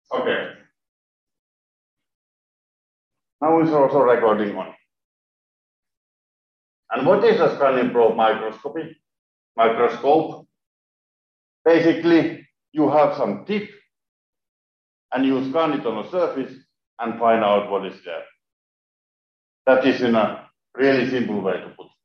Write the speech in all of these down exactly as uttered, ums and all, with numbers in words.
Okay. Now it's also recording on. And what is a scanning probe microscopy? Microscope? Basically, you have some tip and you scan it on a surface and find out what is there. That is in a really simple way to put.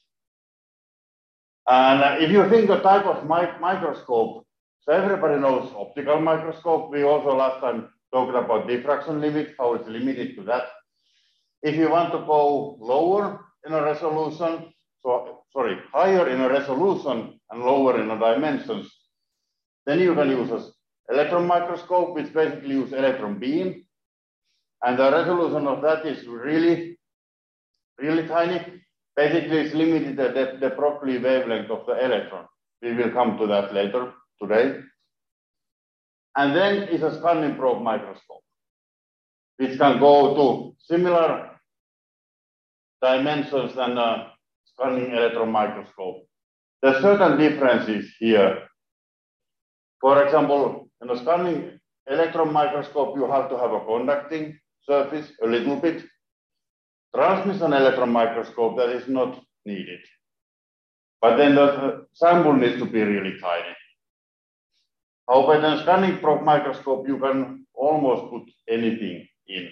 And if you think the type of mic microscope, so everybody knows optical microscope. We also last time talked about diffraction limit, how it's limited to that. If you want to go lower in a resolution, so sorry, higher in a resolution and lower in the dimensions, then you can use an electron microscope, which basically use electron beam. And the resolution of that is really, really tiny. Basically, it's limited to the, the Broglie wavelength of the electron. We will come to that later today. And then is a scanning probe microscope, which can go to similar dimensions than a scanning electron microscope. There are certain differences here. For example, in a scanning electron microscope, you have to have a conducting surface a little bit. Transmission electron microscope, that is not needed. But then the sample needs to be really tiny. However, in a scanning probe microscope, you can almost put anything in,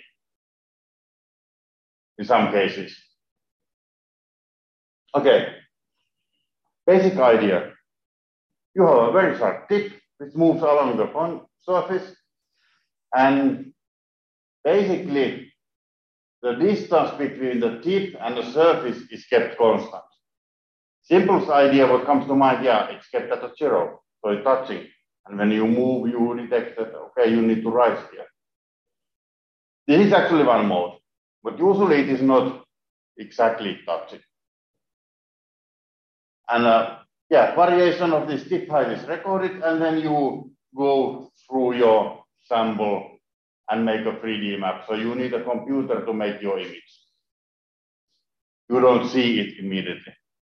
in some cases. Okay, basic idea. You have a very sharp tip which moves along the surface, and basically the distance between the tip and the surface is kept constant. Simplest idea what comes to mind, yeah, it's kept at a zero, so it's touching. And when you move, you detect that, okay, you need to rise here. This is actually one mode, but usually it is not exactly touching. And uh, yeah, variation of this tip height is recorded, and then you go through your sample and make a three D map. So you need a computer to make your image. You don't see it immediately.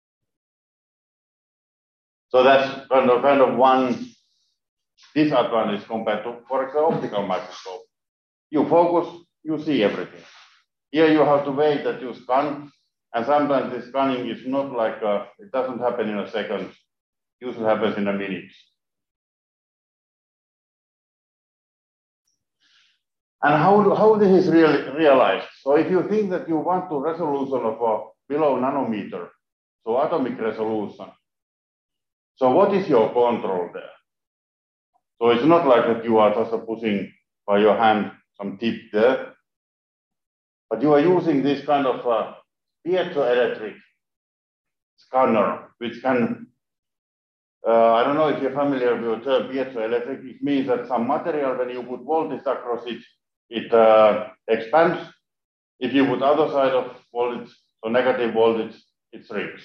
So that's kind of, kind of one disadvantage compared to, for example, optical microscope. You focus, you see everything. Here you have to wait that you scan, and sometimes the scanning is not like, a, it doesn't happen in a second, it usually happens in a minute. And how, how this is really realized? So if you think that you want to resolution of a below nanometer, so atomic resolution, so what is your control there? So it's not like that you are just pushing by your hand some tip there, but you are using this kind of uh, piezoelectric scanner, which can, uh, I don't know if you're familiar with the term piezoelectric, it means that some material, when you put voltage across it, it uh, expands. If you put other side of voltage, so negative voltage, it shrinks.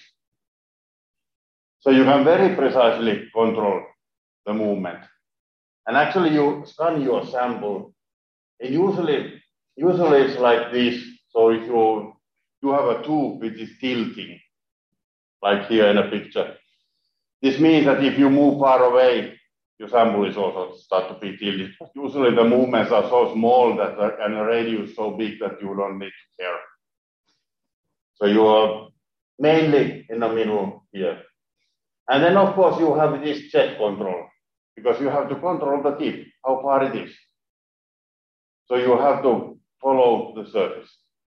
So you can very precisely control the movement. And actually you scan your sample, and usually, usually it's like this. So if you, you have a tube which is tilting, like here in a picture, this means that if you move far away, your sample is also start to be tilted. Usually the movements are so small that and the radius so big that you don't need to care. So you are mainly in the middle here. And then of course you have this jet control, because you have to control the tip, how far it is. So you have to follow the surface.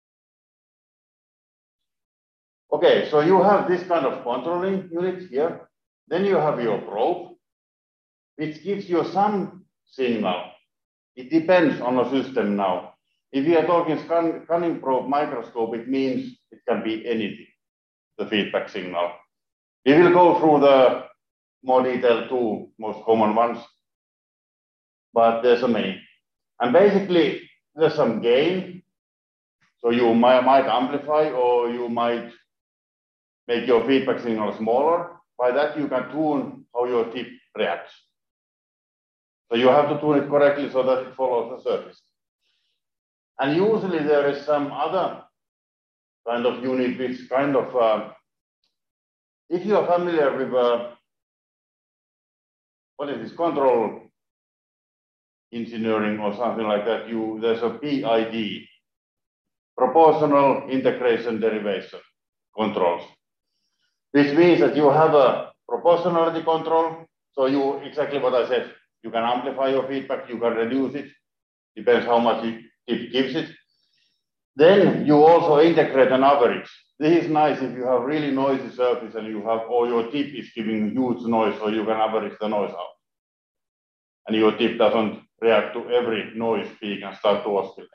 Okay, so you have this kind of controlling unit here. Then you have your probe, which gives you some signal. It depends on the system now. If you are talking scan, scanning probe microscope, it means it can be anything, the feedback signal. We will go through the more detailed two most common ones, but there's a many. And basically, there's some gain. So you might, might amplify, or you might make your feedback signal smaller. By that, you can tune how your tip reacts. So you have to tune it correctly so that it follows the surface. And usually there is some other kind of unit which kind of, uh, if you are familiar with, uh, what is this, control engineering or something like that, you there's a P I D, proportional integration derivation controls. This means that you have a proportionality control. So you exactly what I said. You can amplify your feedback, you can reduce it, depends how much it gives it. Then you also integrate an average. This is nice if you have really noisy surface and you have, or your tip is giving huge noise, so you can average the noise out. And your tip doesn't react to every noise peak and start to oscillate.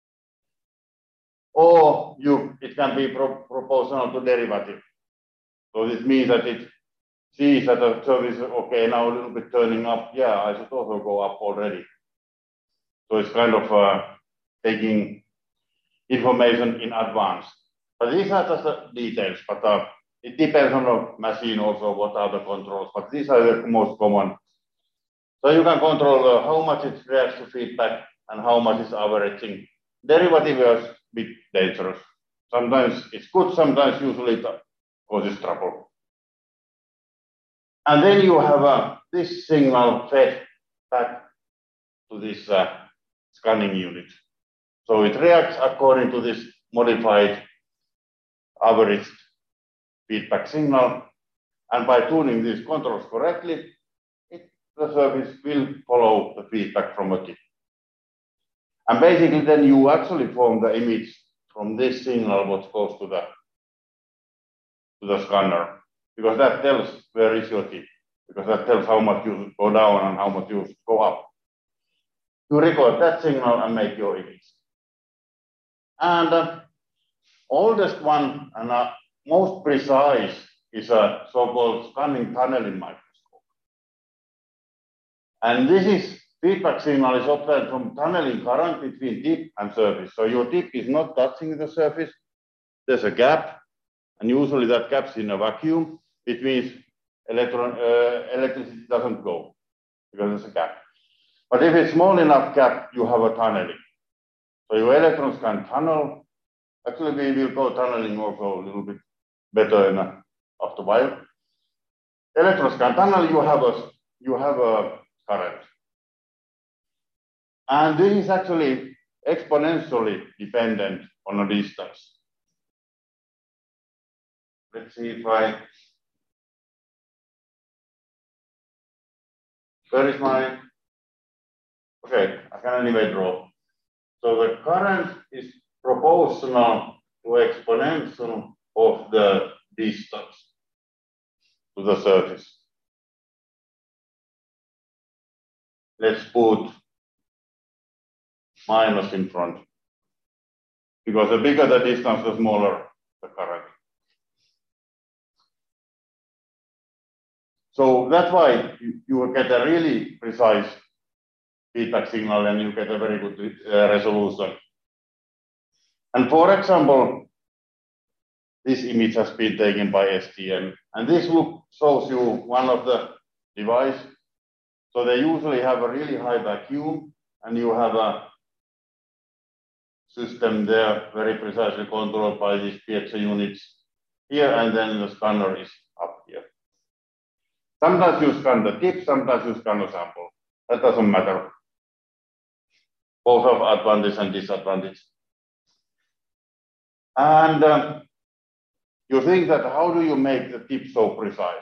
Or you, it can be pro proportional to derivative. So this means that it sees that the surface, okay, now a little bit turning up. Yeah, I should also go up already. So it's kind of uh, taking information in advance. But these are just the details, but uh, it depends on the machine also, what are the controls, but these are the most common. So you can control uh, how much it reacts to feedback and how much is averaging. Derivative is a bit dangerous. Sometimes it's good, sometimes usually it causes trouble. And then you have uh, this signal fed back to this uh, scanning unit. So it reacts according to this modified averaged feedback signal. And by tuning these controls correctly, it, the service will follow the feedback from a tip. And basically then you actually form the image from this signal what goes to the, to the scanner. Because that tells where is your tip. Because that tells how much you go down and how much you go up. You record that signal and make your image. And the oldest one and uh, most precise is a so-called scanning tunneling microscope. And this is feedback signal is obtained from tunneling current between tip and surface. So your tip is not touching the surface. There's a gap, and usually that gap's in a vacuum. It means electron, uh, electricity doesn't go because there's a gap. But if it's small enough gap, you have a tunneling. So your electrons can tunnel. Actually, we will go tunneling also a little bit better in a, after a while. Electrons can tunnel. You have a you have a current, and this is actually exponentially dependent on a distance. Let's see if I. Where is my? Okay, I can anyway draw. So the current is proportional to exponential of the distance to the surface. Let's put minus in front, because the bigger the distance, the smaller the current. So that's why you, you get a really precise feedback signal and you get a very good uh, resolution. And for example, this image has been taken by S T M, and this look shows you one of the device. So they usually have a really high vacuum, and you have a system there very precisely controlled by these piezo units here, and then the scanner is up here. Sometimes you scan the tip, sometimes you scan the sample. That doesn't matter. Both have advantage and disadvantage. And um, you think that how do you make the tip so precise?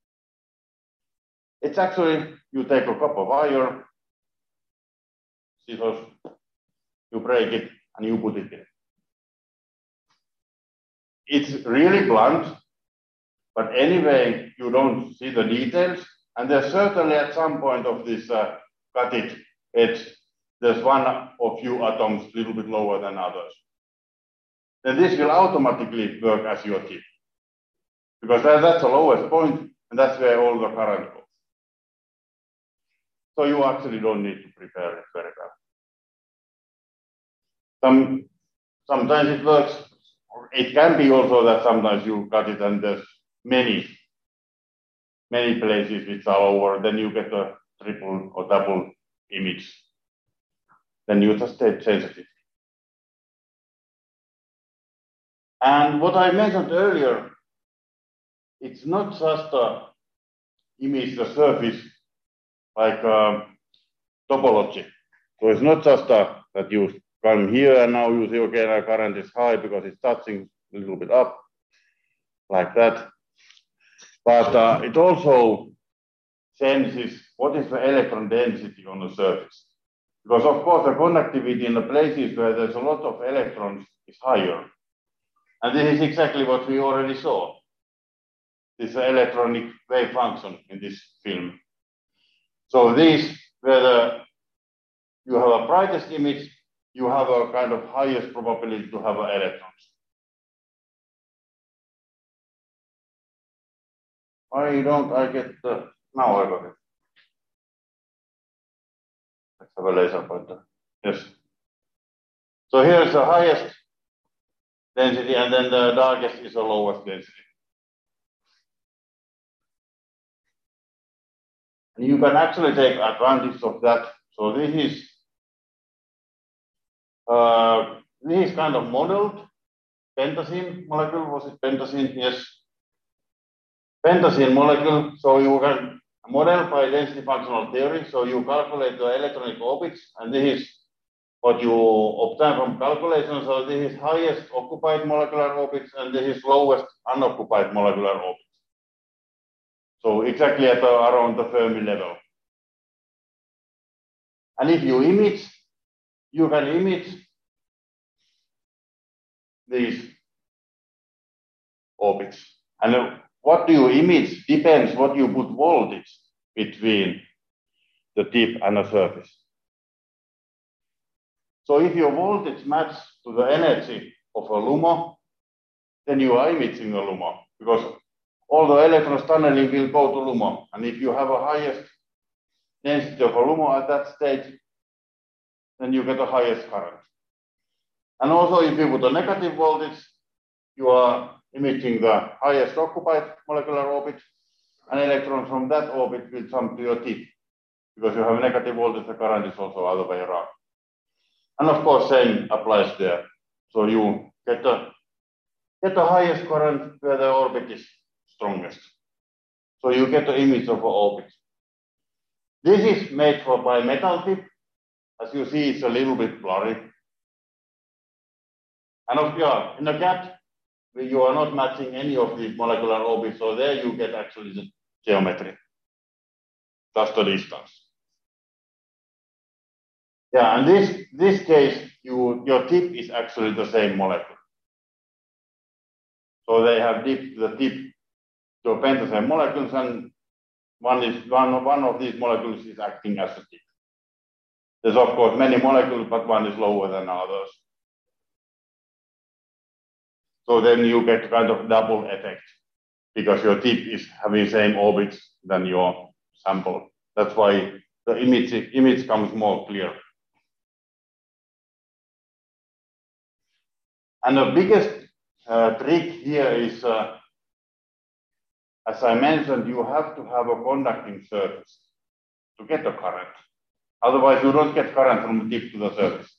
It's actually, you take a copper wire, scissors, you break it, and you put it in. It's really blunt, but anyway, you don't see the details. And there's certainly at some point of this uh, cutted edge, there's one or few atoms a little bit lower than others. Then this will automatically work as your tip, because that, that's the lowest point, and that's where all the current goes. So you actually don't need to prepare it very well. Some, sometimes it works. It can be also that sometimes you cut it and there's many, many places which are over, then you get a triple or double image. Then you just change it. And what I mentioned earlier, it's not just a image, the surface, like uh, topology. So it's not just a, that you come here and now you see, okay, the current is high because it's touching a little bit up, like that. But uh, it also senses what is the electron density on the surface. Because of course the conductivity in the places where there's a lot of electrons is higher. And this is exactly what we already saw. This electronic wave function in this film. So these, where the, you have a brightest image, you have a kind of highest probability to have electrons. Why don't I get the, now I got it. Let's have a laser pointer. Yes. So here's the highest density, and then the darkest is the lowest density. And you can actually take advantage of that. So this is uh, this is kind of modeled pentazine molecule. Was it pentazine? Yes. Pentazine molecule. So you can model by density functional theory. So you calculate the electronic orbits, and this is what you obtain from calculation. So this is highest occupied molecular orbits, and this is lowest unoccupied molecular orbits. So exactly at the, around the Fermi level. And if you image, you can image these orbits. And what do you image depends what you put voltage between the tip and the surface. So if your voltage matches to the energy of a LUMO, then you are imaging a LUMO, because all the electrons tunneling will go to LUMO. And if you have a highest density of a LUMO at that stage, then you get the highest current. And also if you put a negative voltage, you are imaging the highest occupied molecular orbit, and electrons from that orbit will jump to your tip. Because you have a negative voltage, the current is also other way around. And of course, same applies there. So you get the, get the highest current where the orbit is strongest. So you get the image of an orbit. This is made for by metal tip. As you see, it's a little bit blurry. And of yeah, in the gap, you are not matching any of the molecular orbits, so there you get actually the geometry, just the distance. Yeah, and this this case, you your tip is actually the same molecule. So they have dipped the tip to pentasame molecules, and one is one one of these molecules is acting as a tip. There's of course many molecules, but one is lower than others. So then you get kind of double effect because your tip is having same orbits than your sample. That's why the image image comes more clear. And the biggest uh, trick here is, uh, as I mentioned, you have to have a conducting surface to get the current. Otherwise, you don't get current from the tip to the surface.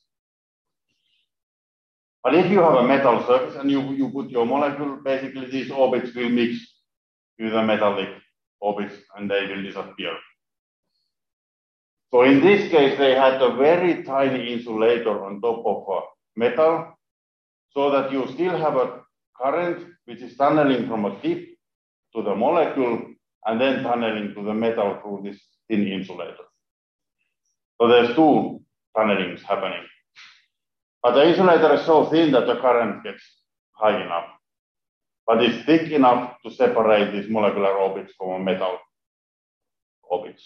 But if you have a metal surface and you, you put your molecule, basically these orbits will mix with the metallic orbits and they will disappear. So in this case, they had a very tiny insulator on top of a metal, so that you still have a current which is tunneling from a tip to the molecule and then tunneling to the metal through this thin insulator. So there's two tunnelings happening. But the insulator is so thin that the current gets high enough. But it's thick enough to separate these molecular orbits from metal orbits.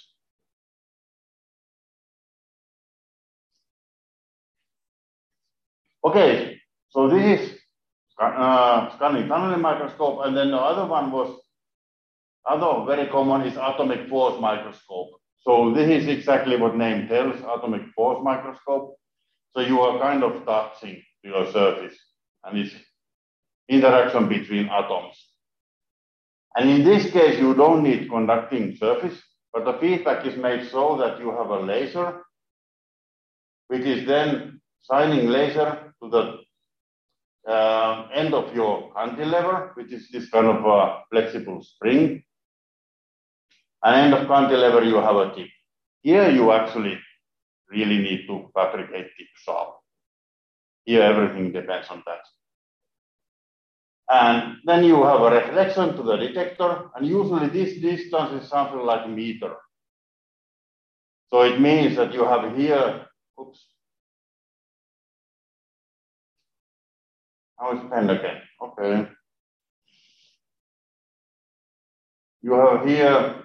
Okay, so this is uh, scanning tunneling microscope, and then the other one was, other very common is atomic force microscope. So this is exactly what name tells, atomic force microscope. So you are kind of touching your surface and it's interaction between atoms. And in this case, you don't need conducting surface, but the feedback is made so that you have a laser, which is then shining laser to the uh, end of your cantilever, which is this kind of a flexible spring. And end of cantilever, you have a tip. Here you actually really need to fabricate tip sharp. Here everything depends on that. And then you have a reflection to the detector, and usually this distance is something like a meter. So it means that you have here, oops. Now it's pen again, okay. You have here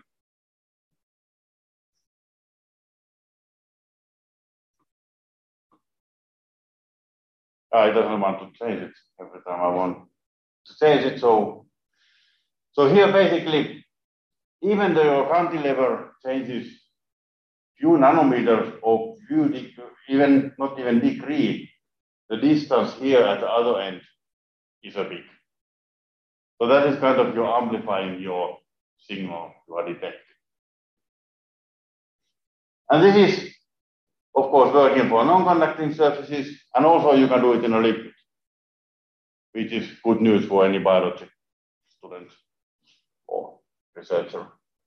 I doesn't want to change it every time I want to change it. So, so here basically, even though your cantilever changes few nanometers or few, even not even degree, the distance here at the other end is a big. So that is kind of your amplifying your signal you are detecting. And this is, of course, working for non-conducting surfaces, and also you can do it in a liquid, which is good news for any biology student or researcher.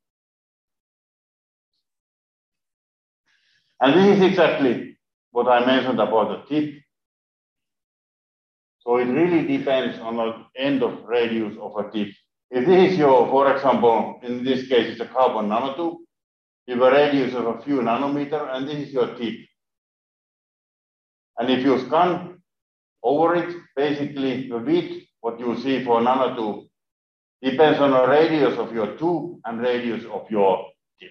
And this is exactly what I mentioned about the tip. So it really depends on the end of radius of a tip. If this is your, for example, in this case, it's a carbon nanotube, you have a radius of a few nanometer, and this is your tip. And if you scan over it, basically the width, what you see for nanotube, depends on the radius of your tube and radius of your tip.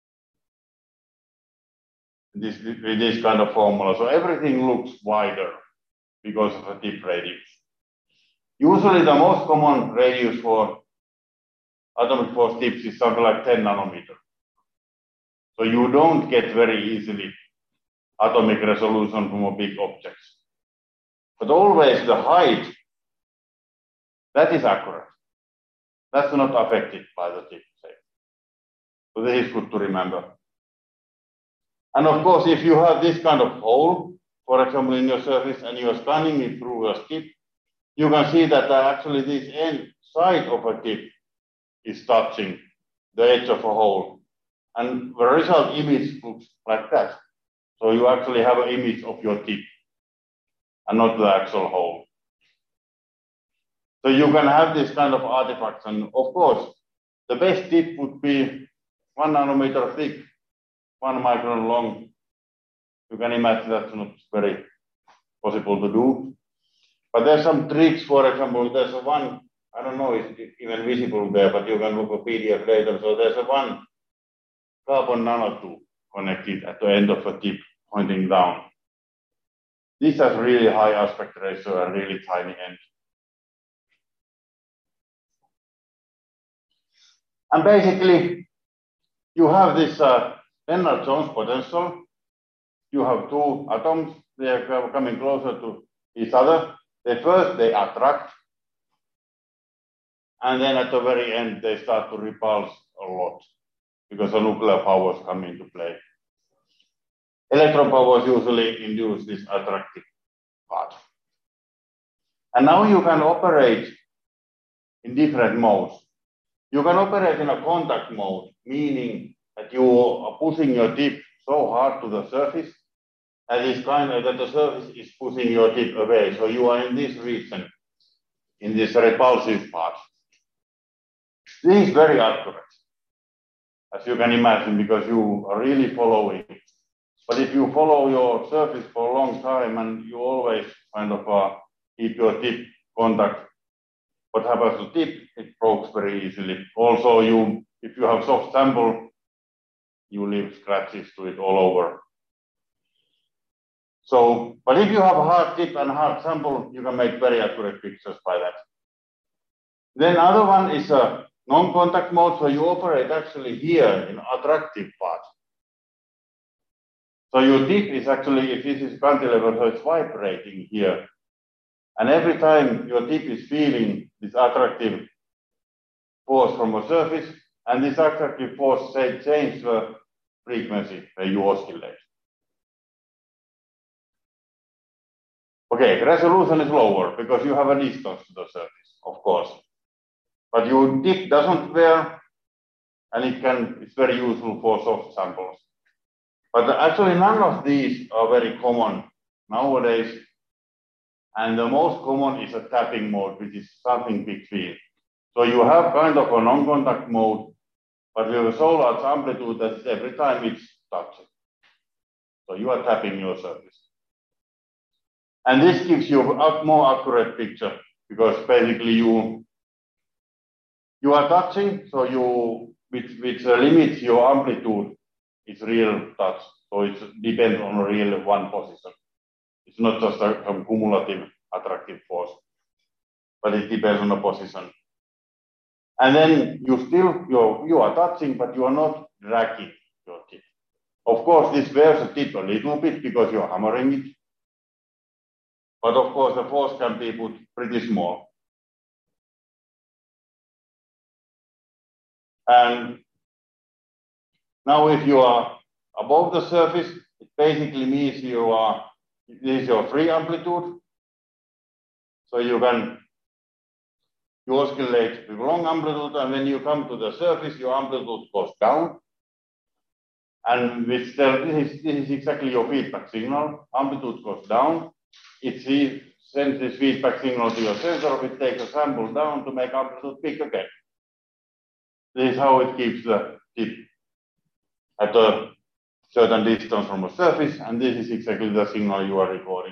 This, this kind of formula. So everything looks wider because of the tip radius. Usually the most common radius for atomic force tips is something like ten nanometer. So you don't get very easily atomic resolution from a big object. But always the height, that is accurate. That's not affected by the tip. So this is good to remember. And of course, if you have this kind of hole, for example, in your surface, and you are scanning it through a tip, you can see that actually this end side of a tip is touching the edge of a hole. And the result image looks like that. So you actually have an image of your tip and not the actual hole. So you can have this kind of artifacts. And of course, the best tip would be one nanometer thick, one micron long. You can imagine that's not very possible to do. But there's some tricks. For example, there's a one, I don't know if it's even visible there, but you can look at P D F later. So there's a one carbon nanotube connected at the end of a tip pointing down. This has really high aspect ratio and really tiny end. And basically, you have this uh, Lennard-Jones potential. You have two atoms, they are coming closer to each other. They first, they attract. And then at the very end, they start to repulse a lot because the nuclear powers come into play. Electron powers usually induce this attractive part. And now you can operate in different modes. You can operate in a contact mode, meaning that you are pushing your tip so hard to the surface that it's kind of that the surface is pushing your tip away. So you are in this region, in this repulsive part. This is very accurate, as you can imagine, because you are really following. But if you follow your surface for a long time and you always kind of uh, keep your tip contact, what happens to tip? It breaks very easily. Also, you, if you have soft sample, you leave scratches to it all over. So, but if you have a hard tip and hard sample, you can make very accurate pictures by that. Then other one is a non-contact mode, so you operate actually here in attractive part. So your tip is actually, if this is cantilever, so it's vibrating here. And every time your tip is feeling this attractive force from a surface, and this attractive force say, change the frequency where you oscillate. Okay, resolution is lower because you have a distance to the surface, of course. But your tip doesn't wear, and it can, it's very useful for soft samples. But actually none of these are very common nowadays. And the most common is a tapping mode, which is something between. So you have kind of a non-contact mode, but with a so large amplitude that every time it's touching. So you are tapping your surface. And this gives you a more accurate picture because basically you, you are touching, so you, which, which limits your amplitude, it's real touch. So it depends on a real one position. It's not just a, a cumulative attractive force, but it depends on the position. And then you still, you're, you are touching, but you are not dragging your tip. Of course, this wears the tip a little bit because you're hammering it. But of course, the force can be put pretty small. And now if you are above the surface, it basically means you are, this is your free amplitude. So you can, you oscillate with long amplitude, and when you come to the surface, your amplitude goes down. And which tell, this, is, this is exactly your feedback signal. Amplitude goes down. It sees, sends this feedback signal to your sensor, which takes a sample down to make amplitude peak again. This is how it keeps the tip at a certain distance from the surface, and this is exactly the signal you are recording.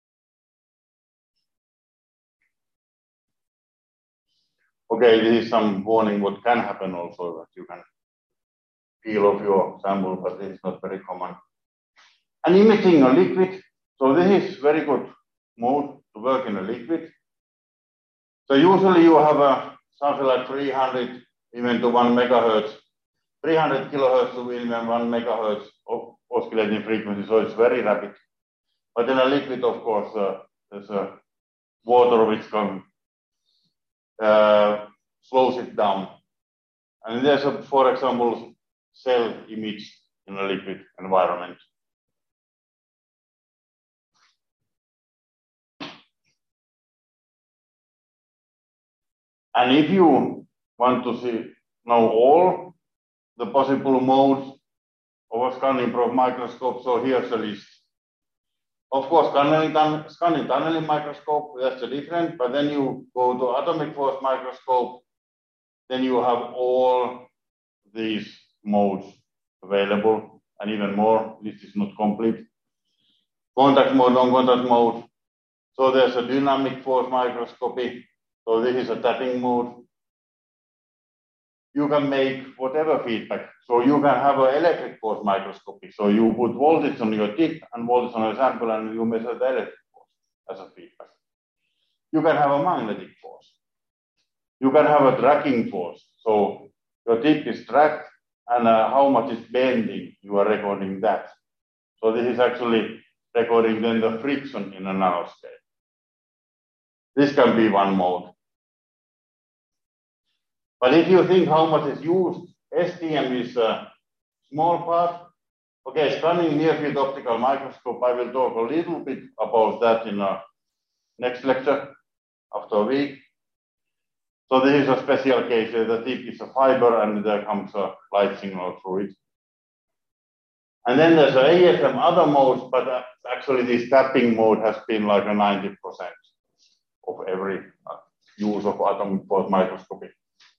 Okay, this is some warning what can happen also, that you can peel off your sample, but this is not very common. And imaging a liquid, so this is very good mode to work in a liquid. So usually you have a something like three hundred even to one megahertz, three hundred kilohertz to even one megahertz of oscillating frequency, so it's very rapid. But in a liquid, of course, uh, there's a water which can uh, slows it down. And there's, a, for example, cell image in a liquid environment. And if you want to see know all the possible modes of a scanning probe microscope, so here's a list. Of course, scanning, scanning tunneling microscope, that's a different, but then you go to atomic force microscope, then you have all these modes available, and even more. This is not complete. Contact mode, non-contact mode. So there's a dynamic force microscopy. So this is a tapping mode. You can make whatever feedback. So you can have an electric force microscopy. So you put voltage on your tip and voltage on a sample, and you measure the electric force as a feedback. You can have a magnetic force. You can have a tracking force. So your tip is tracked, and uh, how much is bending, you are recording that. So this is actually recording then the friction in a nanoscale. This can be one mode. But if you think how much is used, S T M is a small part. Okay, scanning near-field optical microscope, I will talk a little bit about that in a next lecture after a week. So this is a special case where the tip is a fiber and there comes a light signal through it. And then there's a A F M other modes, but actually this tapping mode has been like a ninety percent of every use of atomic force microscopy.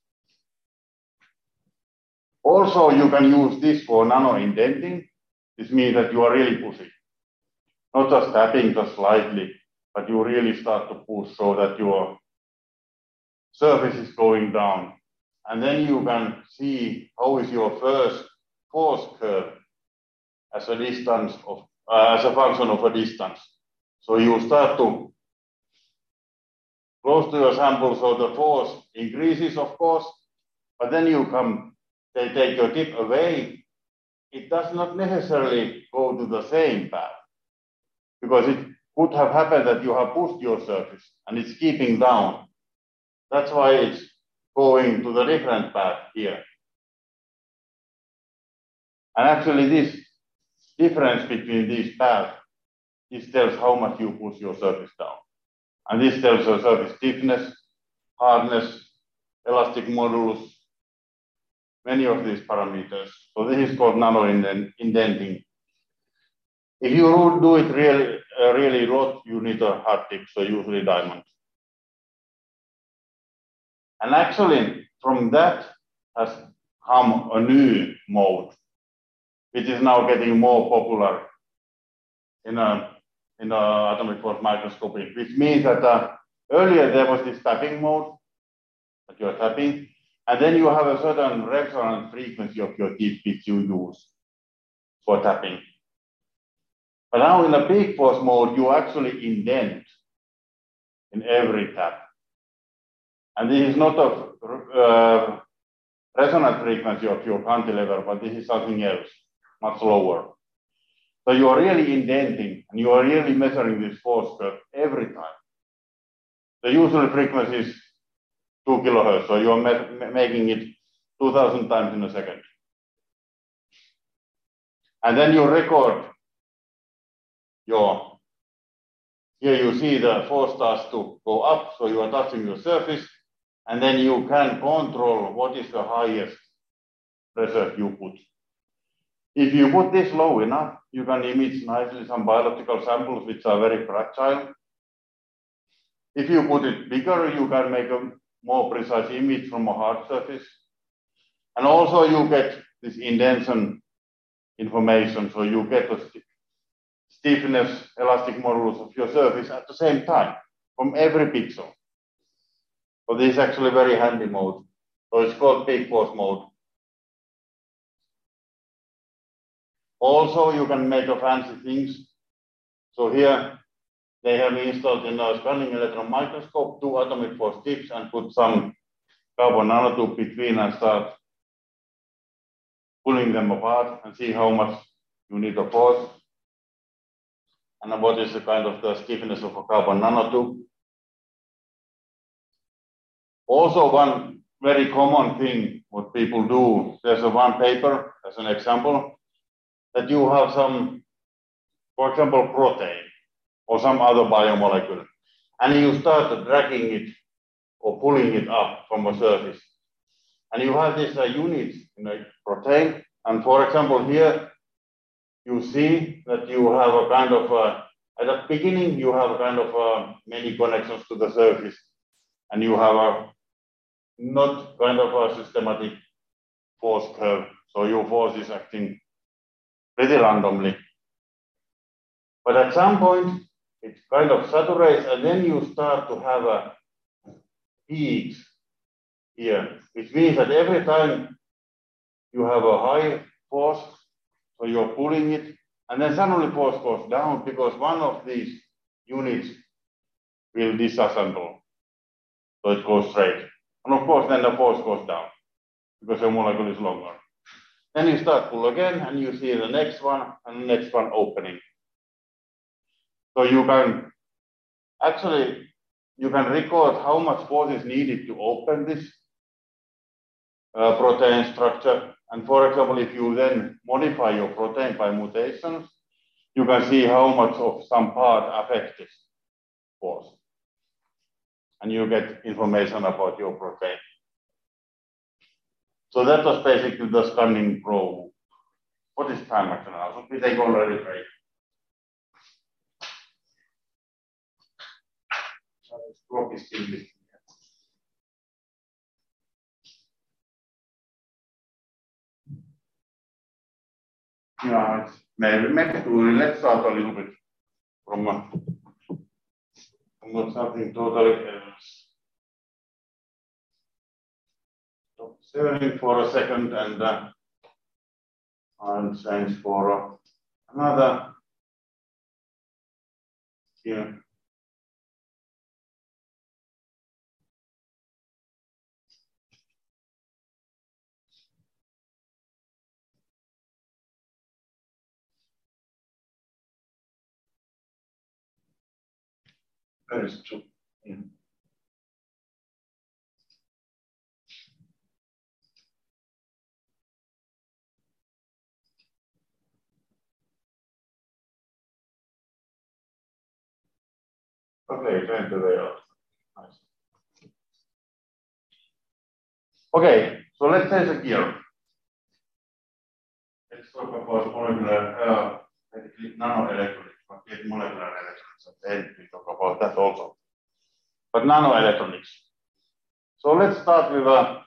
Also, you can use this for nano indenting. This means that you are really pushing. Not just tapping just slightly, but you really start to push so that your surface is going down. And then you can see how is your first force curve as a distance of, uh, as a function of a distance. So you start to close to your sample, so the force increases, of course, but then you come, they take your tip away. It does not necessarily go to the same path, because it could have happened that you have pushed your surface and it's keeping down. That's why it's going to the different path here. And actually this difference between these paths, this tells how much you push your surface down. And this tells your surface stiffness, hardness, elastic modulus, many of these parameters. So this is called nano indenting. If you do it really, uh, really lot, you need a hard tip, so usually diamond. And actually, from that has come a new mode, which is now getting more popular in a in a atomic force microscopy, which means that uh, earlier there was this tapping mode that you're tapping, and then you have a certain resonance frequency of your tip which you use for tapping. But now in a peak force mode, you actually indent in every tap. And this is not a uh, resonance frequency of your cantilever, but this is something else, much lower. So you are really indenting, and you are really measuring this force curve every time. The usual frequency is two kilohertz, so you are ma making it two thousand times in a second. And then you record your, here you see the force starts to go up, so you are touching the surface, and then you can control what is the highest pressure you put. If you put this low enough, you can image nicely some biological samples which are very fragile. If you put it bigger, you can make a more precise image from a hard surface. And also you get this indentation information, so you get the stiffness, elastic modulus of your surface at the same time from every pixel. So this is actually very handy mode. So it's called peak force mode. Also, you can make a fancy things. So here they have installed in a scanning electron microscope two atomic force tips and put some carbon nanotube between and start pulling them apart and see how much you need of force and what is the kind of the stiffness of a carbon nanotube. Also, one very common thing what people do, there's a one paper as an example, that you have some, for example, protein or some other biomolecule, and you start dragging it or pulling it up from a surface. And you have these uh, units in a protein, and for example, here you see that you have a kind of, uh, at the beginning, you have kind of uh, many connections to the surface, and you have a not kind of a systematic force curve, so your force is acting pretty randomly. But at some point, it kind of saturates, and then you start to have a peaks here, which means that every time you have a high force, so you're pulling it, and then suddenly force goes down because one of these units will disassemble, so it goes straight. And of course, then the force goes down because the molecule is longer. Then you start pull again, and you see the next one and the next one opening. So you can actually, you can record how much force is needed to open this uh, protein structure. And for example, if you then modify your protein by mutations, you can see how much of some part affects this force. And you get information about your protein. So that was basically the scanning probe. What is time actually now? So we take already break. So this clock is still missing. Yeah, it's maybe, maybe let's start a little bit from, uh, from something totally else. Stop sharing for a second and uh, I'll change for uh, another here. That is true. Yeah. Okay, turn to the other. Nice. Okay, so let's change the gear. Let's talk about molecular, uh, basically nanoelectronics, but yet molecular electronics at the end. We talk about that also. But nanoelectronics. So let's start with a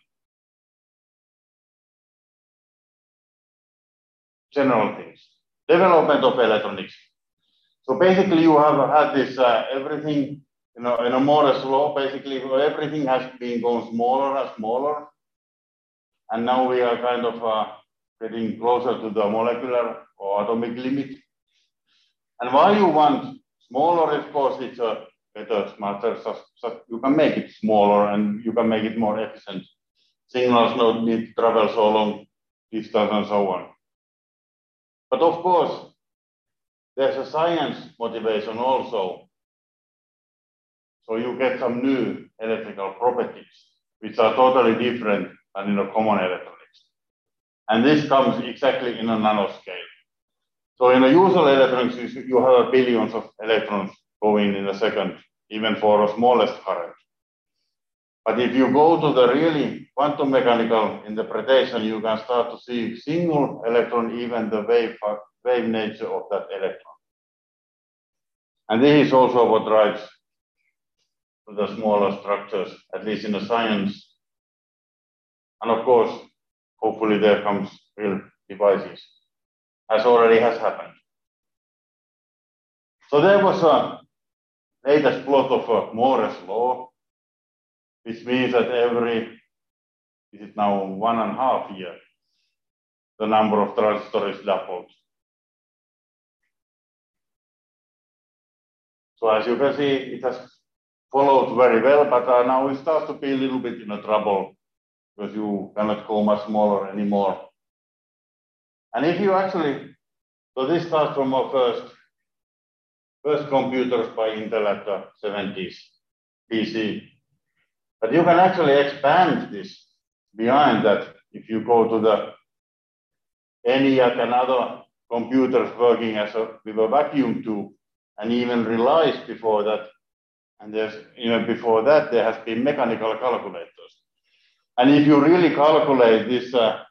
general things. Development of electronics. So basically you have had this uh, everything, you know, in a Moore's law, basically everything has been going smaller and smaller. And now we are kind of uh, getting closer to the molecular or atomic limit. And why you want smaller, of course, it's a better, smarter, so, so you can make it smaller and you can make it more efficient. Signals don't need to travel so long distance and so on. But of course, there's a science motivation also. So you get some new electrical properties, which are totally different than in a common electronics. And this comes exactly in a nanoscale. So in a usual electronics, you have billions of electrons going in a second, even for the smallest current. But if you go to the really quantum mechanical interpretation, you can start to see single electron, even the wave, wave nature of that electron. And this is also what drives to the smaller structures, at least in the science. And of course, hopefully there comes real devices, as already has happened. So there was a latest plot of a Moore's law, which means that every, is it now one and a half year, the number of transistors doubled. So as you can see, it has followed very well, but uh, now it starts to be a little bit in a trouble because you cannot go much smaller anymore. And if you actually, so this starts from our first, first computers by Intel at the seventies, P C. But you can actually expand this behind that if you go to the ENIAC and other computers working as a, with a vacuum tube, and even realized before that, and there's even before that, there has been mechanical calculators. And if you really calculate this, uh,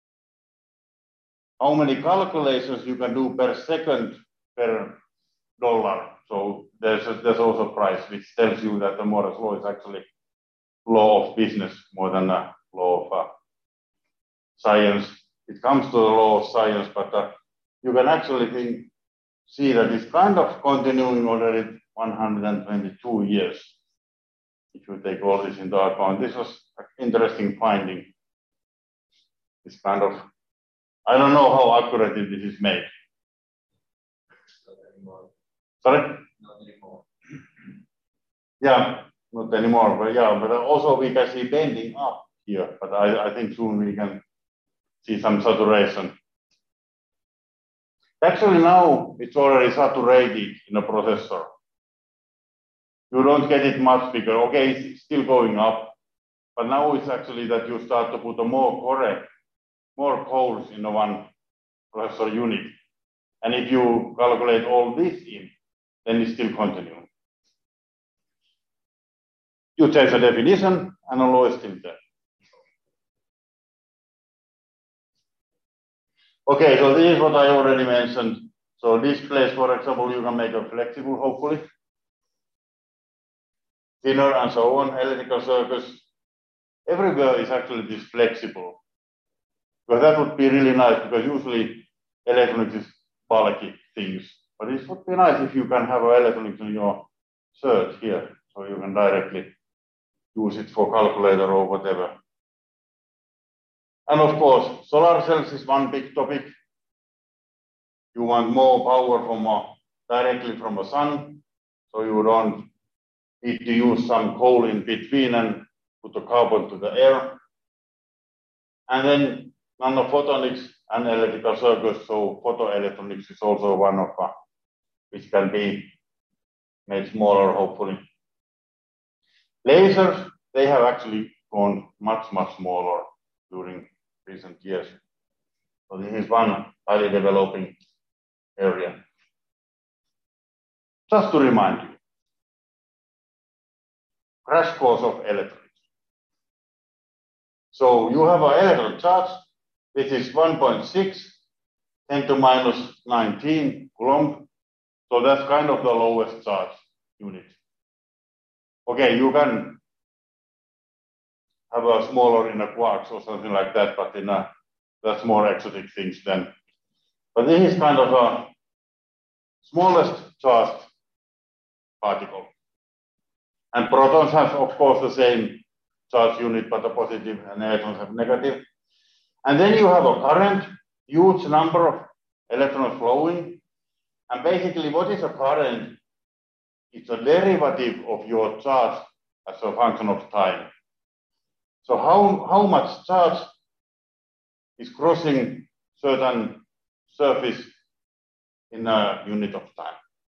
how many calculations you can do per second per dollar. So there's, a, there's also a price which tells you that the Moore's law is actually law of business more than a law of uh, science. It comes to the law of science, but uh, you can actually think, see that it's kind of continuing already one hundred twenty-two years. If you take all this into account, this was an interesting finding. It's kind of, I don't know how accurate this is made. Not anymore. Sorry? Not anymore. Yeah, not anymore, but yeah, but also we can see bending up here, but I, I think soon we can see some saturation. Actually now it's already saturated in a processor. You don't get it much bigger. Okay, it's still going up, but now it's actually that you start to put a more correct, more cores in a one processor unit. And if you calculate all this in, then it's still continuing. You change the definition and the law is still there. Okay, so this is what I already mentioned. So displays, for example, you can make a flexible, hopefully. Thinner and so on, electrical circuits. Everywhere is actually this flexible. Because that would be really nice, because usually electronics is bulky things. But it would be nice if you can have electronics in your search here, so you can directly use it for calculator or whatever. And of course, solar cells is one big topic. You want more power from a, directly from the sun, so you don't need to use some coal in between and put the carbon to the air. And then nanophotonics and electrical circuits, so photoelectronics is also one of uh, which can be made smaller, hopefully. Lasers, they have actually gone much, much smaller during recent years. So this is one highly developing area. Just to remind you, crash course of electronics. So you have an electron charge, which is one point six ten to minus nineteen Coulomb. So that's kind of the lowest charge unit. Okay, you can have a smaller in a quarks or something like that, but in a, that's more exotic things then. But this is kind of a smallest charged particle. And protons have, of course, the same charge unit, but a positive, and electrons have negative. And then you have a current, huge number of electrons flowing. And basically, what is a current? It's a derivative of your charge as a function of time. So how, how much charge is crossing certain surface in a unit of time?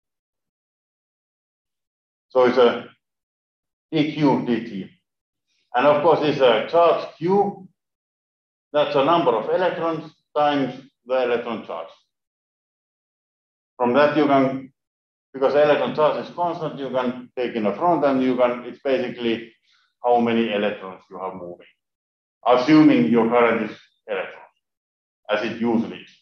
So it's a dq dt. And of course, it's a charge q. That's a number of electrons times the electron charge. From that you can, because electron charge is constant, you can take in the front and you can, it's basically how many electrons you have moving, assuming your current is electrons, as it usually is.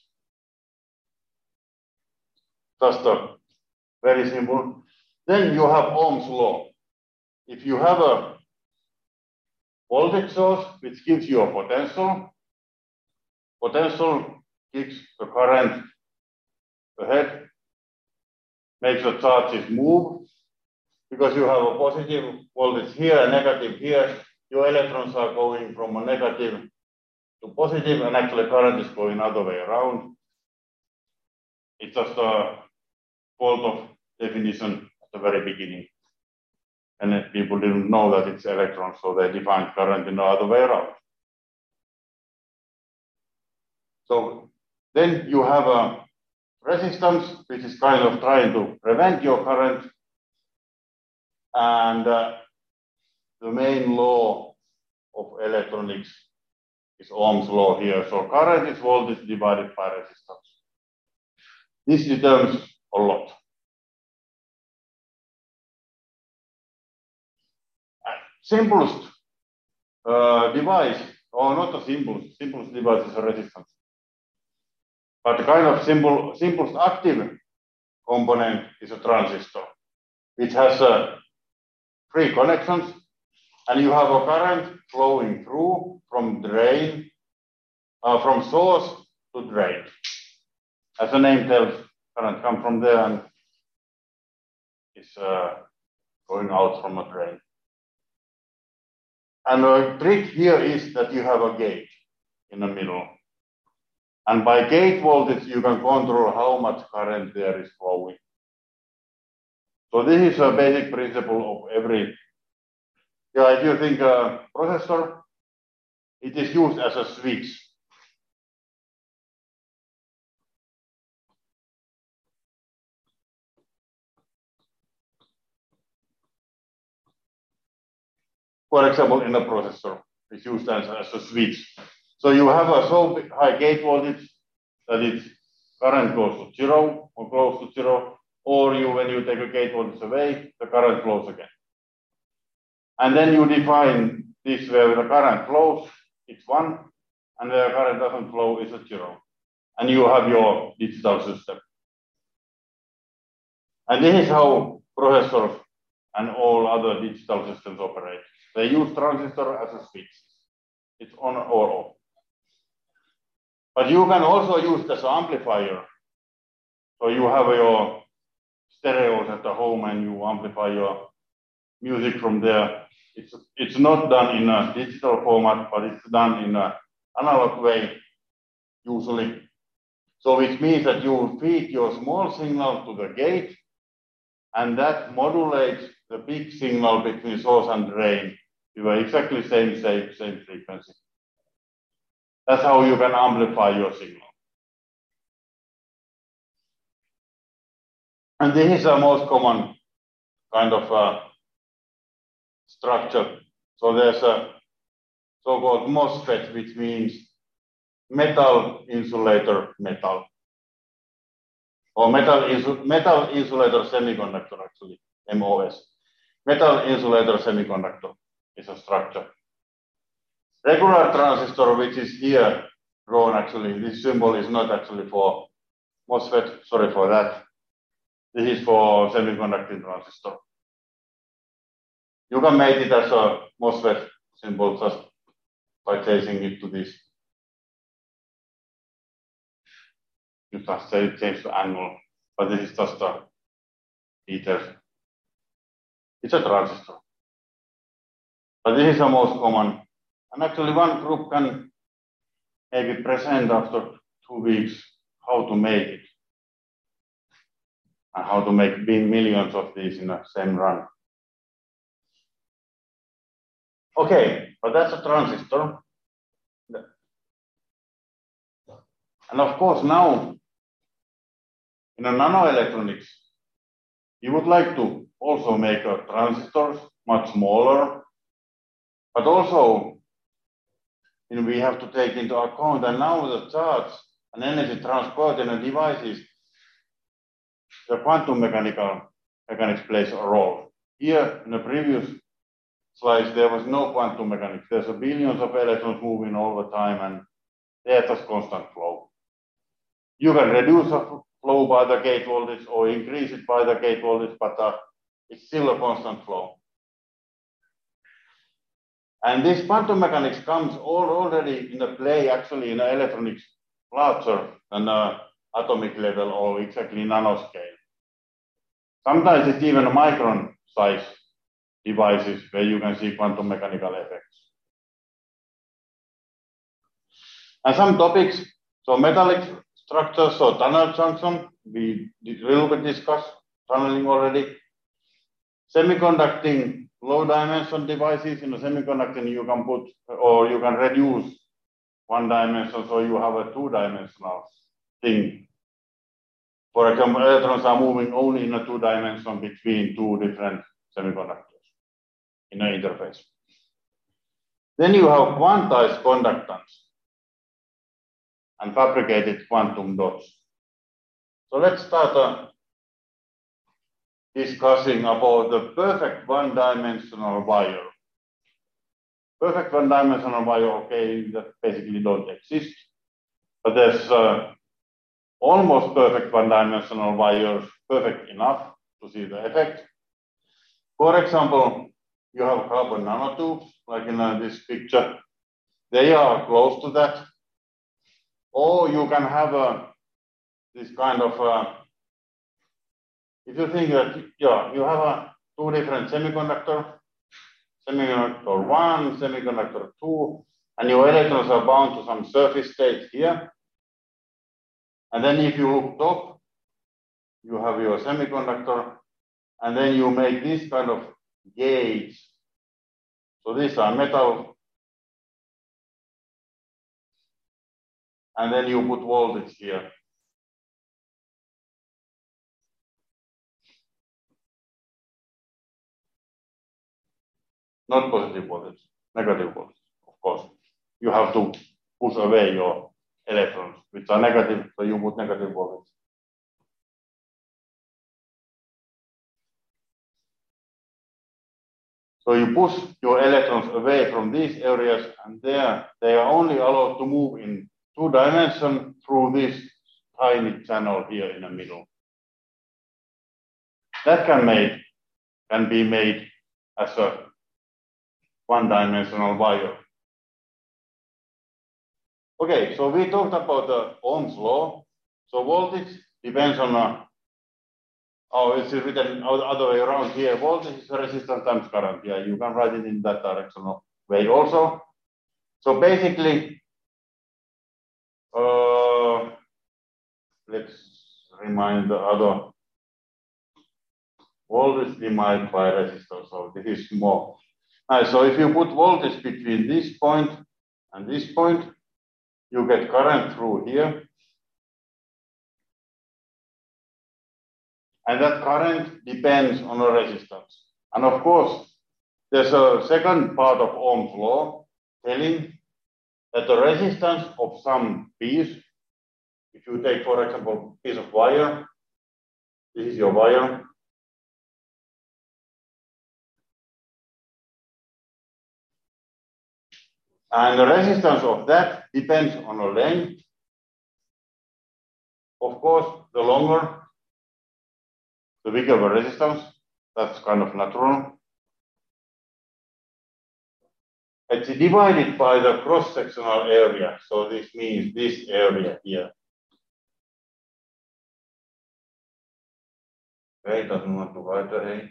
Just a very simple. Then you have Ohm's law. If you have a voltage source which gives you a potential, potential kicks the current ahead, makes the charges move. Because you have a positive voltage here, a negative here, your electrons are going from a negative to positive, and actually current is going other way around. It's just a fault of definition at the very beginning. And people didn't know that it's electrons, so they defined current in the other way around. So then you have a resistance, which is kind of trying to prevent your current. And uh, the main law of electronics is Ohm's law here. So current is voltage divided by resistance. This determines a lot. Simplest uh, device, or not the simplest, simplest device is a resistance. But the kind of simple, simplest active component is a transistor, which has uh, three connections, and you have a current flowing through from drain, uh, from source to drain. As the name tells, current comes from there and is uh, going out from a drain. And the trick here is that you have a gate in the middle. And by gate voltage, you can control how much current there is flowing. So this is a basic principle of every, yeah, if you think a processor, it is used as a switch. For example, in a processor, it's used as, as a switch. So you have a so high gate voltage that its current goes to zero or close to zero, or you, when you take a gate voltage away, the current flows again. And then you define this where the current flows, it's one, and the current doesn't flow, is a zero. And you have your digital system. And this is how processors and all other digital systems operate. They use transistor as a switch. It's on or off. But you can also use it as an amplifier. So you have your stereos at the home and you amplify your music from there. It's, it's not done in a digital format, but it's done in an analog way, usually. So which means that you feed your small signal to the gate, and that modulates the big signal between source and drain to exactly the same, same, same frequency. That's how you can amplify your signal. And this is the most common kind of uh, structure. So there's a so-called MOSFET, which means metal insulator metal. Or metal, insu metal insulator semiconductor, actually, M O S. Metal insulator semiconductor is a structure. Regular transistor, which is here, drawn actually. This symbol is not actually for MOSFET, sorry for that. This is for semiconducting transistor. You can make it as a MOSFET symbol just by changing it to this. You just say change the angle, but this is just a detail. It's a transistor. But this is the most common. And actually one group can maybe present after two weeks how to make it. And how to make millions of these in the same run. Okay, but that's a transistor. And of course now, in a nanoelectronics, you would like to also make a transistors much smaller, but also you know, we have to take into account that now the charge and energy transport in the devices, the quantum mechanical mechanics plays a role. Here in the previous slides, there was no quantum mechanics. There's a billions of electrons moving all the time and there's just constant flow. You can reduce the flow by the gate voltage or increase it by the gate voltage, but uh, it's still a constant flow. And this quantum mechanics comes all already in the play actually in the electronics larger than the atomic level or exactly nanoscale. Sometimes it's even a micron size devices where you can see quantum mechanical effects. And some topics, so metallic structures, so tunnel junction, we did a little bit discuss tunneling already. Semiconducting low dimension devices in the semiconducting you can put or you can reduce one dimension so you have a two dimensional thing. For example, electrons are moving only in a two dimension between two different semiconductors in an interface. Then you have quantized conductance and fabricated quantum dots. So let's start uh, discussing about the perfect one-dimensional wire. Perfect one-dimensional wire, okay, that basically don't exist, but there's uh, almost perfect one-dimensional wires, perfect enough to see the effect. For example, you have carbon nanotubes, like in uh, this picture. They are close to that. Or you can have uh, this kind of, uh, if you think that, yeah, you have uh, two different semiconductors, semiconductor one, semiconductor two, and your electrons are bound to some surface state here. And then if you look top, you have your semiconductor, and then you make this kind of gauge. So these are metal. And then you put voltage here. Not positive voltage, negative voltage, of course. You have to push away your electrons, which are negative, so you put negative voltage. So you push your electrons away from these areas, and there they are only allowed to move in two dimensions through this tiny channel here in the middle. That can made can be made as a one-dimensional wire. Okay, so we talked about the Ohm's law. So voltage depends on a Oh, it's written other way around here. Voltage is resistance times current. Yeah, you can write it in that directional way also. So basically, uh, let's remind the other voltage divided by resistance. So this is more. Right, so if you put voltage between this point and this point, you get current through here. And that current depends on the resistance. And of course, there's a second part of Ohm's law telling that the resistance of some piece, if you take, for example, a piece of wire, this is your wire. And the resistance of that depends on the length. Of course, the longer, the bigger the resistance. That's kind of natural. It's divided by the cross-sectional area. So this means this area here. Okay, doesn't want to write the A.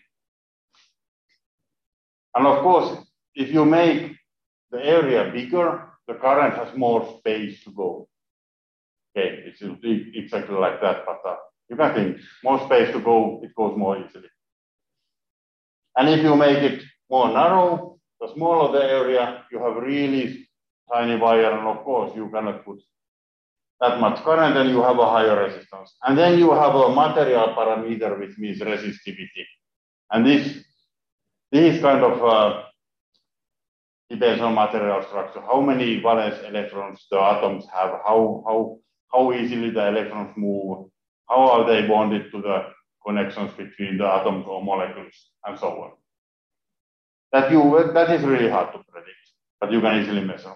And of course, if you make the area bigger, the current has more space to go. Okay, it's exactly like that, but uh, you can think more space to go, it goes more easily. And if you make it more narrow, the smaller the area, you have really tiny wire, and of course you cannot put that much current, and you have a higher resistance. And then you have a material parameter, which means resistivity. And this, this kind of uh, depends on material structure, how many valence electrons the atoms have, how, how, how easily the electrons move, how are they bonded to the connections between the atoms or molecules, and so on. That, you, that is really hard to predict, but you can easily measure.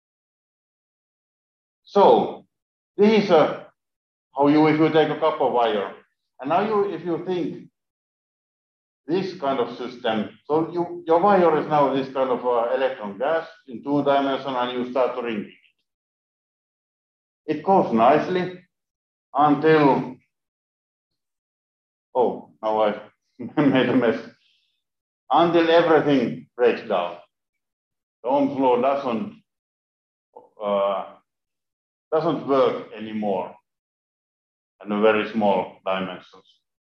So this is uh, how you, if you take a copper wire, and now you, if you think this kind of system, so you, your wire is now this kind of uh, electron gas in two dimensions, and you start to ring it. It goes nicely until, oh, now I made a mess, until everything breaks down. The Ohm's law doesn't, uh, doesn't work anymore in a very small dimensions.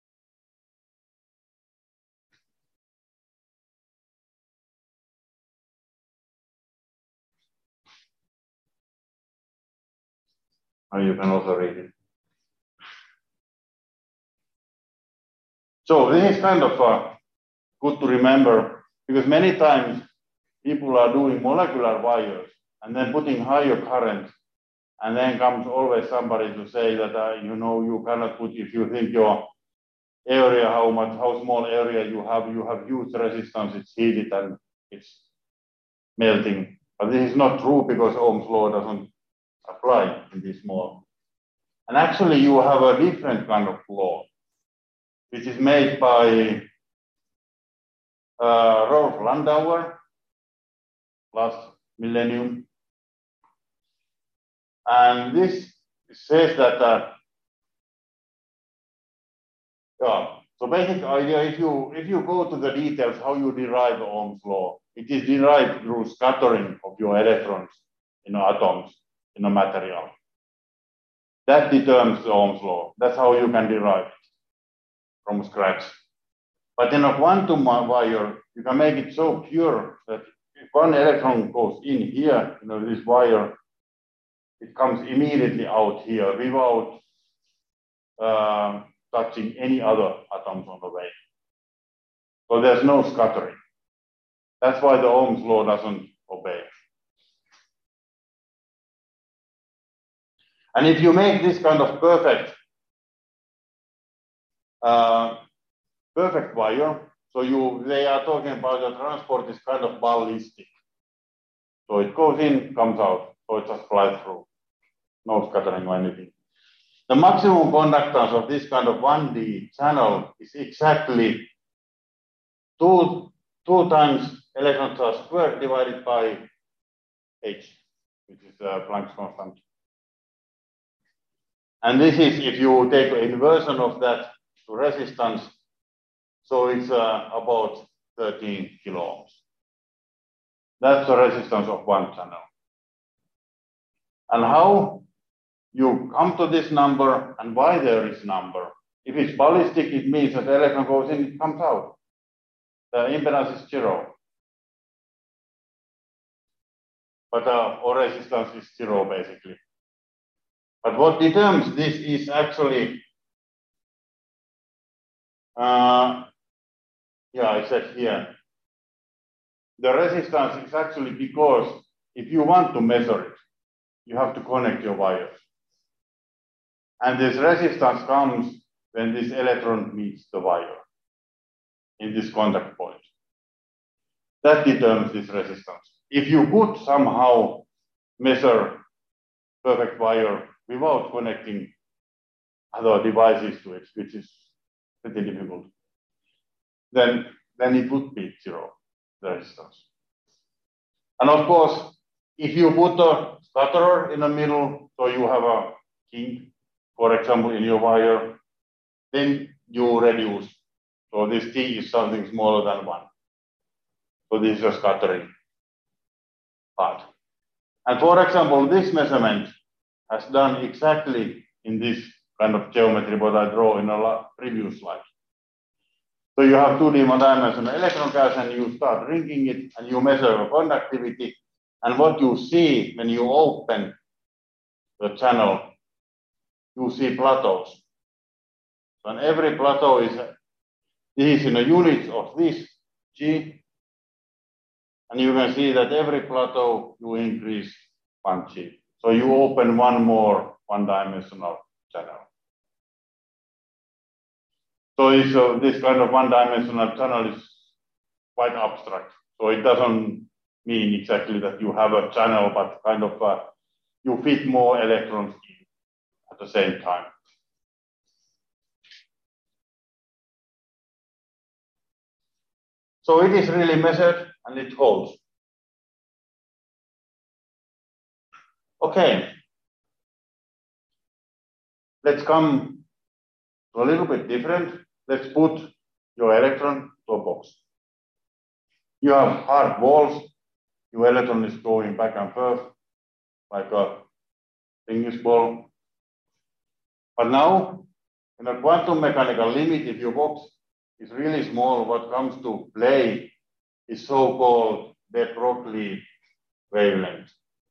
And you can also read it. So this is kind of uh, good to remember, because many times people are doing molecular wires and then putting higher current, and then comes always somebody to say that uh, you know, you cannot put, if you think your area, how much, how small area you have, you have huge resistance, it's heated and it's melting. But this is not true, because Ohm's law doesn't apply in this small. And actually you have a different kind of law, which is made by uh, Rolf Landauer last millennium. And this says that, uh, yeah, so basic idea, if you, if you go to the details how you derive Ohm's law, it is derived through scattering of your electrons in atoms in a material. That determines the Ohm's law. That's how you can derive it from scratch. But in a quantum wire, you can make it so pure that if one electron goes in here, you know, this wire, it comes immediately out here without uh, touching any other atoms on the way. So there's no scattering. That's why the Ohm's law doesn't obey. And if you make this kind of perfect, uh, perfect wire, so you, they are talking about the transport is kind of ballistic. So it goes in, comes out, so it just flies through, no scattering or anything. The maximum conductance of this kind of one D channel is exactly two, two times electron charge squared divided by h, which is uh, Planck's constant. And this is, if you take an inversion of that to resistance, so it's uh, about thirteen kilo ohms. That's the resistance of one channel. And how you come to this number and why there is number. If it's ballistic, it means that the electron goes in, it comes out. The impedance is zero. But uh, or resistance is zero basically. But what determines this is actually, uh, yeah, I said here, the resistance is actually because if you want to measure it, you have to connect your wires. And this resistance comes when this electron meets the wire in this contact point. That determines this resistance. if you could somehow measure perfect wire without connecting other devices to it, which is pretty difficult, then, then it would be zero, the resistance. And of course, if you put a scatterer in the middle, so you have a kink, for example, in your wire, then you reduce. So this T is something smaller than one. So this is a scattering part. And for example, this measurement has done exactly in this kind of geometry what I draw in a previous slide. So you have two-dimensional electron gas and you start ringing it and you measure the conductivity. And what you see when you open the channel, you see plateaus. So and every plateau is, this is in a unit of this G. And you can see that every plateau you increase one G. So you open one more one-dimensional channel. So it's, uh, this kind of one-dimensional channel is quite abstract. So it doesn't mean exactly that you have a channel, but kind of uh, you fit more electrons in at the same time. So it is really measured and it holds. Okay. Let's come to a little bit different. Let's put your electron to a box. You have hard walls. Your electron is going back and forth like a tennis ball. But now, in a quantum mechanical limit, if your box is really small, what comes to play is so-called de Broglie wavelength.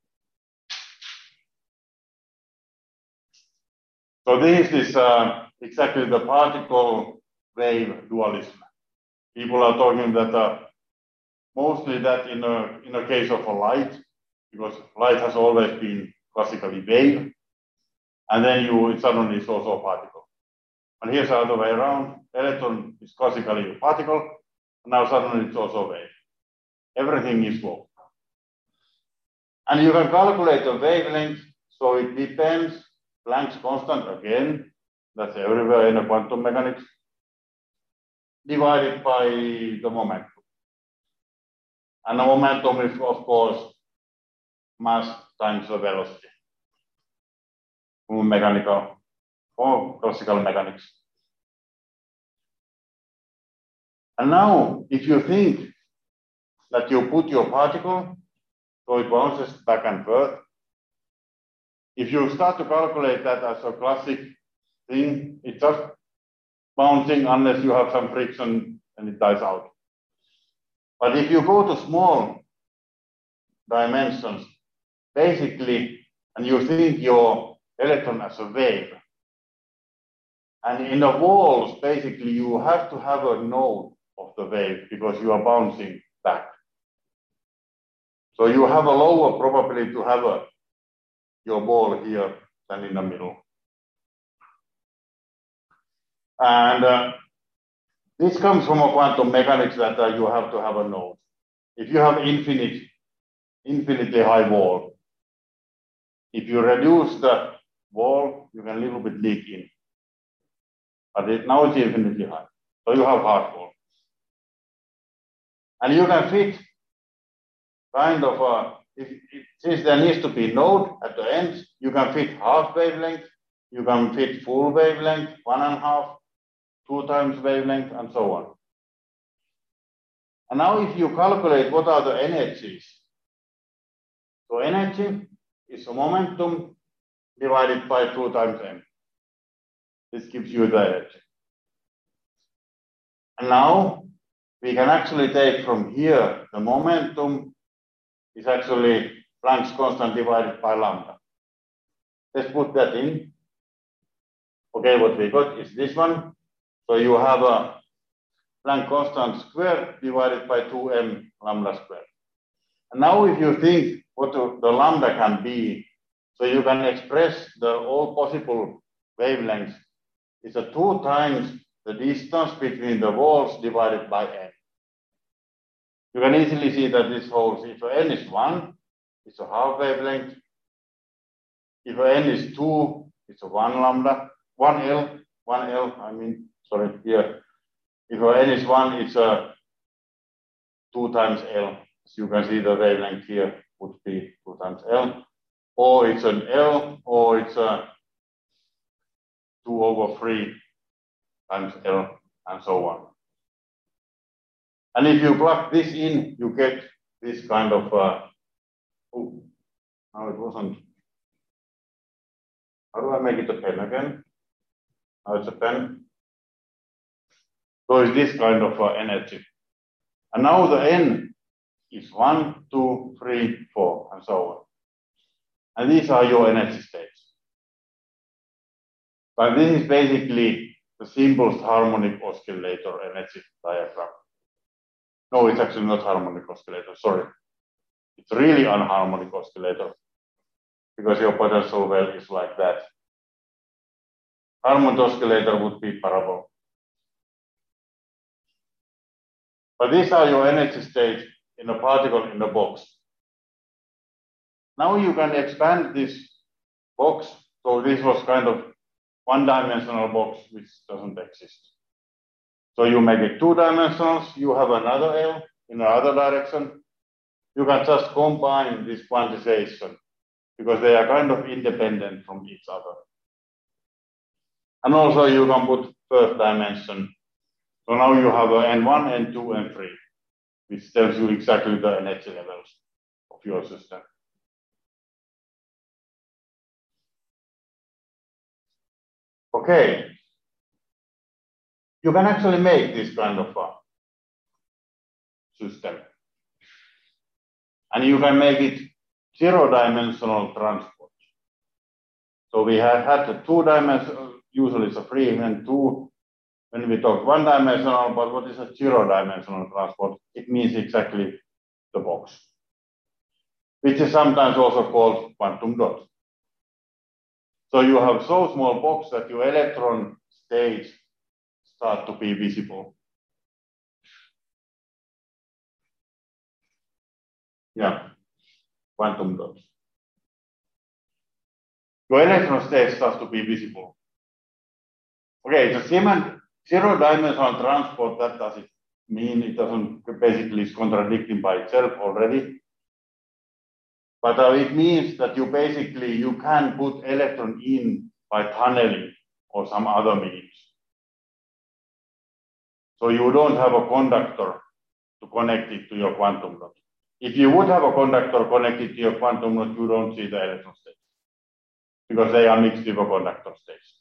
So this is uh, exactly the particle wave dualism. People are talking that uh, mostly that in a, in a case of a light, because light has always been classically wave, and then you it suddenly is also a particle. And here's the other way around. Electron is classically a particle, and now suddenly it's also a wave. Everything is wave. And you can calculate the wavelength, so it depends. Planck's constant again, that's everywhere in the quantum mechanics, divided by the momentum. And the momentum is, of course, mass times the velocity. Mechanical or classical mechanics. And now, if you think that you put your particle, so it bounces back and forth, if you start to calculate that as a classic thing, it's just bouncing unless you have some friction and it dies out. But if you go to small dimensions, basically, and you think your electron as a wave, and in the walls, basically, you have to have a node of the wave because you are bouncing back. So you have a lower probability to have a your ball here than in the middle. And uh, this comes from a quantum mechanics that uh, you have to have a node. If you have infinite, infinitely high wall, if you reduce the wall, you can a little bit leak in. But it, now it's infinitely high. So you have hard wall. And you can fit kind of a, if, if, since there needs to be node at the end, you can fit half wavelength, you can fit full wavelength, one and a half, two times wavelength, and so on. And now if you calculate what are the energies, so energy is a momentum divided by two times m. This gives you the energy. And now we can actually take from here the momentum is actually Planck's constant divided by lambda. Let's put that in. Okay, what we got is this one. So you have a Planck constant squared divided by two m lambda squared. And now if you think what the lambda can be, so you can express the all possible wavelengths. It's a two times the distance between the walls divided by n. you can easily see that this holds. If n is one, it's a half wavelength. If n is two, it's a one lambda, one L, one L, I mean, sorry, here. If n is one, it's a two times L. As you can see, the wavelength here would be two times L. Or it's an L, or it's a two over three times L, and so on. And if you plug this in, you get this kind of, uh, oh, no, it wasn't. How do I make it a pen again? Now it's a pen. So it's this kind of uh, energy. And now the N is one, two, three, four, and so on. And these are your energy states. But this is basically the simplest harmonic oscillator energy diagram. No, it's actually not harmonic oscillator, sorry. It's really unharmonic oscillator because your potential well is like that. Harmonic oscillator would be parabol. But these are your energy states in a particle in a box. Now you can expand this box. So this was kind of one-dimensional box which doesn't exist. So you make it two-dimensional, you have another L in another direction. You can just combine this quantization because they are kind of independent from each other. And also you can put first dimension. So now you have a N one, N two, N three, which tells you exactly the energy levels of your system. Okay. You can actually make this kind of a system. And you can make it zero-dimensional transport. So we have had the two-dimensional, usually it's a three and two. When we talk one-dimensional, but what is a zero-dimensional transport? It means exactly the box, which is sometimes also called quantum dot. So you have so small box that your electron states start to be visible. Yeah, quantum dots. Your electron state starts to be visible. Okay, it's a zero-dimensional transport. That does it mean? It doesn't, basically it's contradicting by itself already. But uh, it means that you basically, you can put electron in by tunneling or some other means. So you don't have a conductor to connect it to your quantum dot. If you would have a conductor connected to your quantum dot, you don't see the electron states because they are mixed with a conductor states.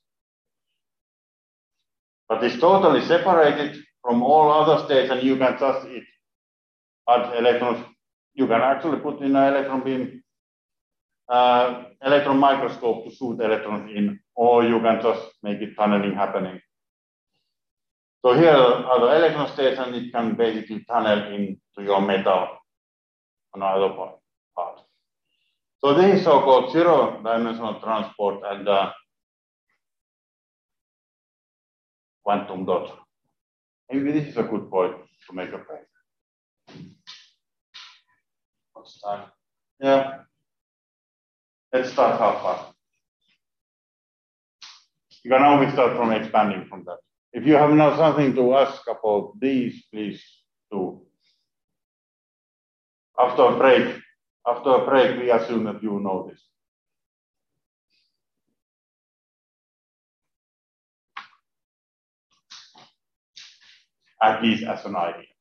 But it's totally separated from all other states, and you can just it, add electrons. You can actually put in an electron beam, uh, electron microscope to shoot electrons in, or you can just make it tunneling happening. So here are the electron states, and it can basically tunnel into your metal on other part. part. So this is so-called zero-dimensional transport and uh, quantum dot. Maybe this is a good point to make a break. What's time? Yeah. Let's start half past. You can always start from expanding from that. If you have now something to ask about these, please do. After a break, after a break, we assume that you know this. At least as an idea.